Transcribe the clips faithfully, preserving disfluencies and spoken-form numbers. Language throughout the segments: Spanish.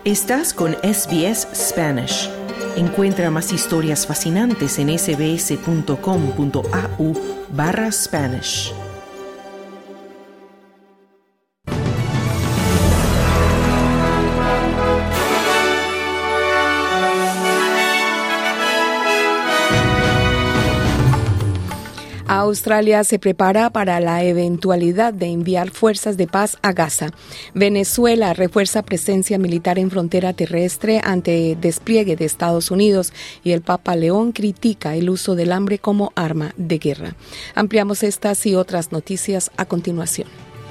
Estás con S B S Spanish. Encuentra más historias fascinantes en sbs.com.au barra Spanish. Australia se prepara para la eventualidad de enviar fuerzas de paz a Gaza. Venezuela refuerza presencia militar en frontera terrestre ante despliegue de Estados Unidos y el Papa León critica el uso del hambre como arma de guerra. Ampliamos estas y otras noticias a continuación.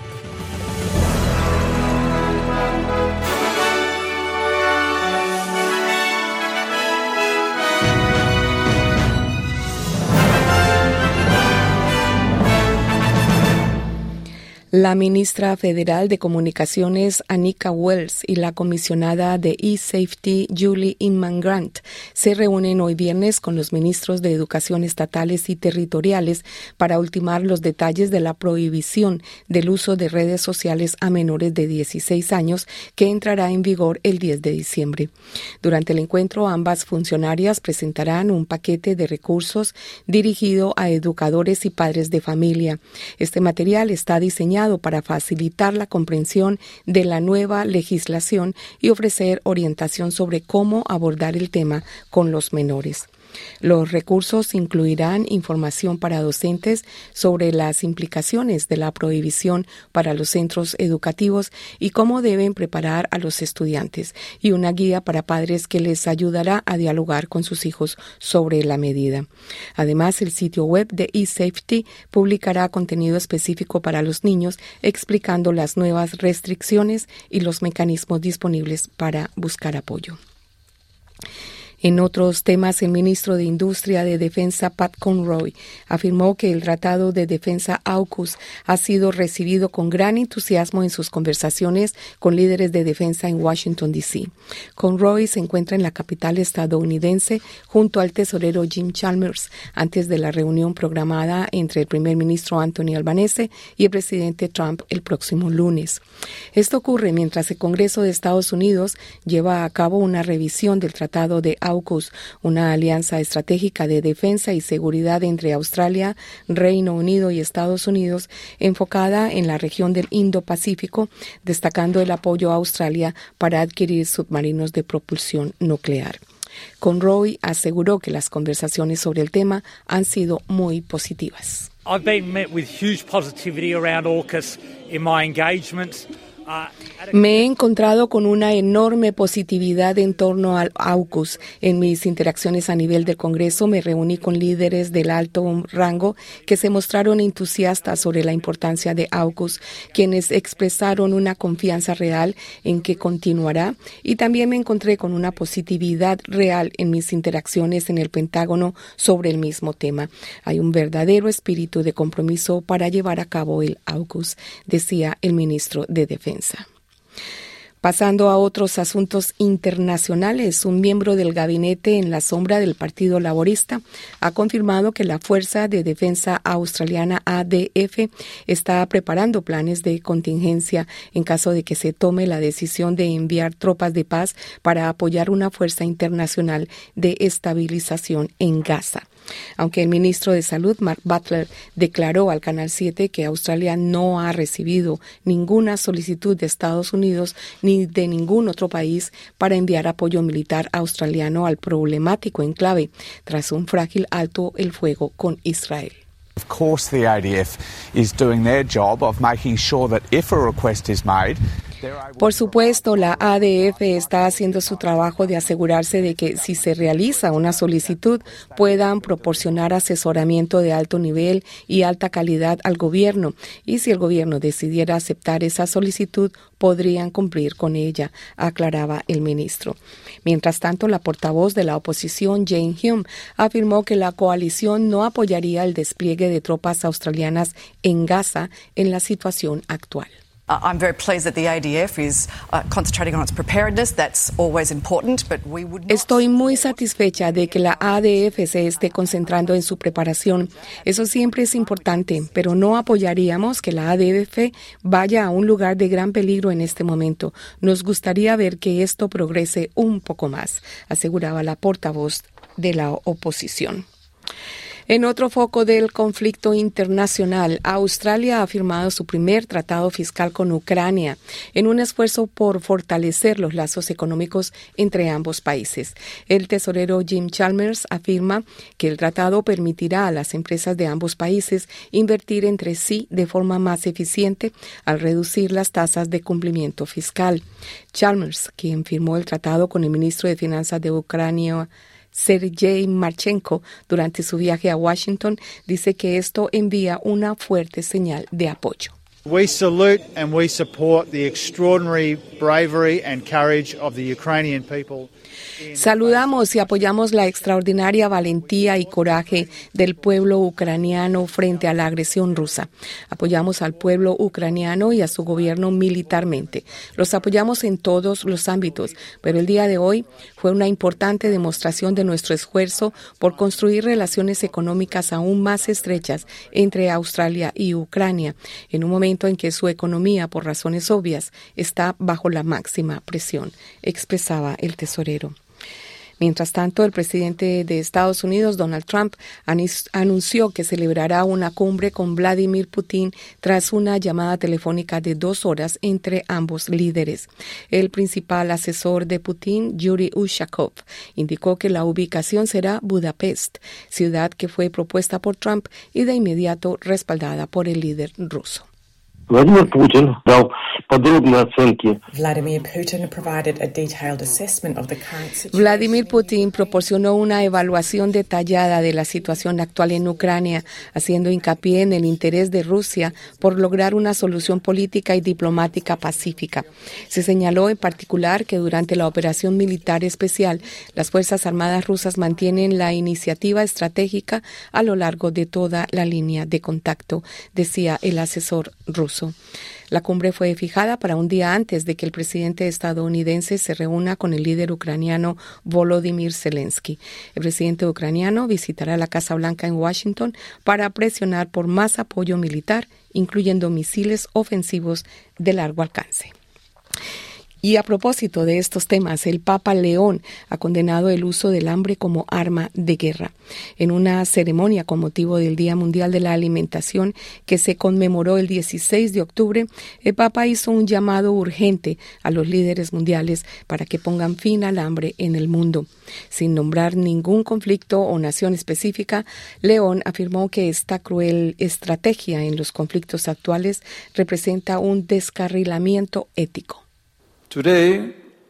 La ministra federal de Comunicaciones, Anika Wells, y la comisionada de eSafety, Julie Inman Grant, se reúnen hoy viernes con los ministros de Educación estatales y territoriales para ultimar los detalles de la prohibición del uso de redes sociales a menores de dieciséis años, que entrará en vigor el diez de diciembre. Durante el encuentro, ambas funcionarias presentarán un paquete de recursos dirigido a educadores y padres de familia. Este material está diseñado para facilitar la comprensión de la nueva legislación y ofrecer orientación sobre cómo abordar el tema con los menores. Los recursos incluirán información para docentes sobre las implicaciones de la prohibición para los centros educativos y cómo deben preparar a los estudiantes, y una guía para padres que les ayudará a dialogar con sus hijos sobre la medida. Además, el sitio web de eSafety publicará contenido específico para los niños explicando las nuevas restricciones y los mecanismos disponibles para buscar apoyo. En otros temas, el ministro de Industria de Defensa, Pat Conroy, afirmó que el Tratado de Defensa AUKUS ha sido recibido con gran entusiasmo en sus conversaciones con líderes de defensa en Washington, D C Conroy se encuentra en la capital estadounidense junto al tesorero Jim Chalmers antes de la reunión programada entre el primer ministro Anthony Albanese y el presidente Trump el próximo lunes. Esto ocurre mientras el Congreso de Estados Unidos lleva a cabo una revisión del Tratado de AUKUS, una alianza estratégica de defensa y seguridad entre Australia, Reino Unido y Estados Unidos, enfocada en la región del Indo-Pacífico, destacando el apoyo a Australia para adquirir submarinos de propulsión nuclear. Conroy aseguró que las conversaciones sobre el tema han sido muy positivas. I've been met with huge positivity around AUKUS in my engagements. Me he encontrado con una enorme positividad en torno al AUKUS. En mis interacciones a nivel del Congreso me reuní con líderes del alto rango que se mostraron entusiastas sobre la importancia de AUKUS, quienes expresaron una confianza real en que continuará, y también me encontré con una positividad real en mis interacciones en el Pentágono sobre el mismo tema. Hay un verdadero espíritu de compromiso para llevar a cabo el AUKUS, decía el ministro de Defensa. Pasando a otros asuntos internacionales, un miembro del gabinete en la sombra del Partido Laborista ha confirmado que la Fuerza de Defensa Australiana A D F está preparando planes de contingencia en caso de que se tome la decisión de enviar tropas de paz para apoyar una fuerza internacional de estabilización en Gaza. Aunque el ministro de Salud, Mark Butler, declaró al Canal siete que Australia no ha recibido ninguna solicitud de Estados Unidos ni de ningún otro país para enviar apoyo militar australiano al problemático enclave, tras un frágil alto el fuego con Israel. Of course, the A D F is doing their job of making sure that if a request is made, Por supuesto, la A D F está haciendo su trabajo de asegurarse de que si se realiza una solicitud puedan proporcionar asesoramiento de alto nivel y alta calidad al gobierno, y si el gobierno decidiera aceptar esa solicitud, podrían cumplir con ella, aclaraba el ministro. Mientras tanto, la portavoz de la oposición, Jane Hume, afirmó que la coalición no apoyaría el despliegue de tropas australianas en Gaza en la situación actual. Uh, I'm very pleased that the A D F is uh, concentrating on its preparedness. That's always important, but we would not... Estoy muy satisfecha de que la A D F se esté concentrando en su preparación. Eso siempre es importante, pero no apoyaríamos que la A D F vaya a un lugar de gran peligro en este momento. Nos gustaría ver que esto progrese un poco más, aseguraba la portavoz de la oposición. En otro foco del conflicto internacional, Australia ha firmado su primer tratado fiscal con Ucrania en un esfuerzo por fortalecer los lazos económicos entre ambos países. El tesorero Jim Chalmers afirma que el tratado permitirá a las empresas de ambos países invertir entre sí de forma más eficiente al reducir las tasas de cumplimiento fiscal. Chalmers, quien firmó el tratado con el ministro de Finanzas de Ucrania, Sergei Marchenko, durante su viaje a Washington, dice que esto envía una fuerte señal de apoyo. We salute and we support the extraordinary bravery and courage of the Ukrainian people. Saludamos y apoyamos la extraordinaria valentía y coraje del pueblo ucraniano frente a la agresión rusa. Apoyamos al pueblo ucraniano y a su gobierno militarmente. Los apoyamos en todos los ámbitos, pero el día de hoy fue una importante demostración de nuestro esfuerzo por construir relaciones económicas aún más estrechas entre Australia y Ucrania, en un momento en que su economía, por razones obvias, está bajo la máxima presión, expresaba el tesorero. Mientras tanto, el presidente de Estados Unidos, Donald Trump, anunció que celebrará una cumbre con Vladimir Putin tras una llamada telefónica de dos horas entre ambos líderes. El principal asesor de Putin, Yuri Ushakov, indicó que la ubicación será Budapest, ciudad que fue propuesta por Trump y de inmediato respaldada por el líder ruso. Vladimir Putin дал подробные оценки. Vladimir Putin provided a detailed assessment of the current situation. Vladimir Putin proporcionó una evaluación detallada de la situación actual en Ucrania, haciendo hincapié en el interés de Rusia por lograr una solución política y diplomática pacífica. Se señaló en particular que durante la operación militar especial, las Fuerzas Armadas rusas mantienen la iniciativa estratégica a lo largo de toda la línea de contacto, decía el asesor ruso. La cumbre fue fijada para un día antes de que el presidente estadounidense se reúna con el líder ucraniano Volodymyr Zelensky. El presidente ucraniano visitará la Casa Blanca en Washington para presionar por más apoyo militar, incluyendo misiles ofensivos de largo alcance. Y a propósito de estos temas, el Papa León ha condenado el uso del hambre como arma de guerra. En una ceremonia con motivo del Día Mundial de la Alimentación que se conmemoró el dieciséis de octubre, el Papa hizo un llamado urgente a los líderes mundiales para que pongan fin al hambre en el mundo. Sin nombrar ningún conflicto o nación específica, León afirmó que esta cruel estrategia en los conflictos actuales representa un descarrilamiento ético. Today,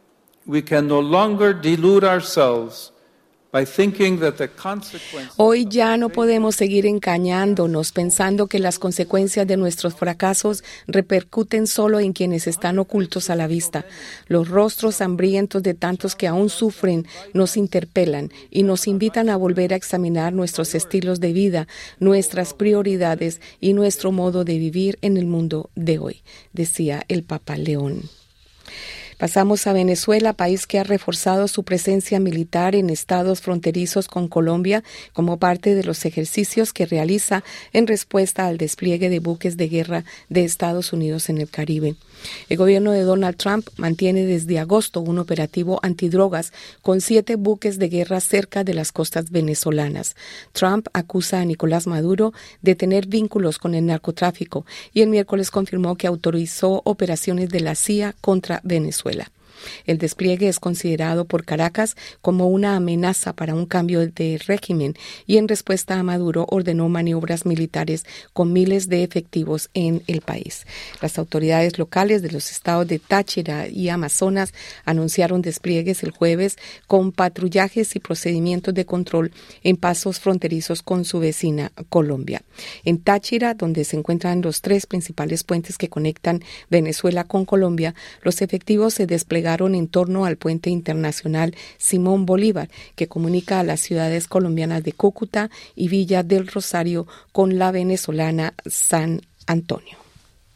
we can no longer delude ourselves by thinking that the consequences. Hoy ya no podemos seguir engañándonos pensando que las consecuencias de nuestros fracasos repercuten solo en quienes están ocultos a la vista. Los rostros hambrientos de tantos que aún sufren nos interpelan y nos invitan a volver a examinar nuestros estilos de vida, nuestras prioridades y nuestro modo de vivir en el mundo de hoy, decía el Papa León. Pasamos a Venezuela, país que ha reforzado su presencia militar en estados fronterizos con Colombia como parte de los ejercicios que realiza en respuesta al despliegue de buques de guerra de Estados Unidos en el Caribe. El gobierno de Donald Trump mantiene desde agosto un operativo antidrogas con siete buques de guerra cerca de las costas venezolanas. Trump acusa a Nicolás Maduro de tener vínculos con el narcotráfico y el miércoles confirmó que autorizó operaciones de la C I A contra Venezuela. El despliegue es considerado por Caracas como una amenaza para un cambio de régimen y en respuesta a Maduro ordenó maniobras militares con miles de efectivos en el país. Las autoridades locales de los estados de Táchira y Amazonas anunciaron despliegues el jueves con patrullajes y procedimientos de control en pasos fronterizos con su vecina Colombia. En Táchira, donde se encuentran los tres principales puentes que conectan Venezuela con Colombia, los efectivos se desplegaron en torno al puente internacional Simón Bolívar, que comunica a las ciudades colombianas de Cúcuta y Villa del Rosario con la venezolana San Antonio.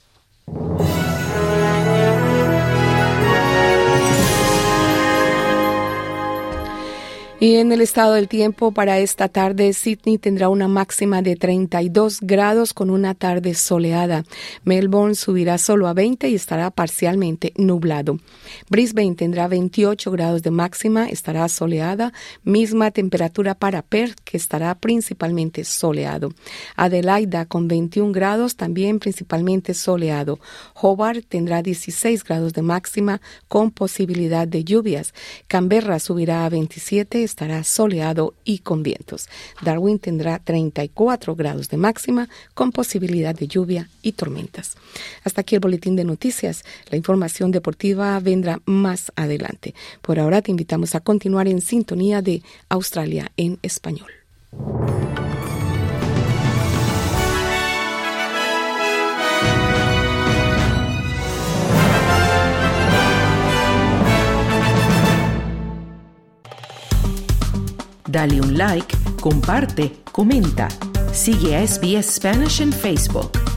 Y en el estado del tiempo para esta tarde, Sydney tendrá una máxima de treinta y dos grados con una tarde soleada. Melbourne subirá solo a veinte y estará parcialmente nublado. Brisbane tendrá veintiocho grados de máxima, estará soleada. Misma temperatura para Perth, que estará principalmente soleado. Adelaida con veintiún grados, también principalmente soleado. Hobart tendrá dieciséis grados de máxima con posibilidad de lluvias. Canberra subirá a veintisiete, estará soleado y con vientos. Darwin tendrá treinta y cuatro grados de máxima con posibilidad de lluvia y tormentas. Hasta aquí el boletín de noticias. La información deportiva vendrá más adelante. Por ahora te invitamos a continuar en sintonía de Australia en español. Dale un like, comparte, comenta. Sigue a S B S Spanish en Facebook.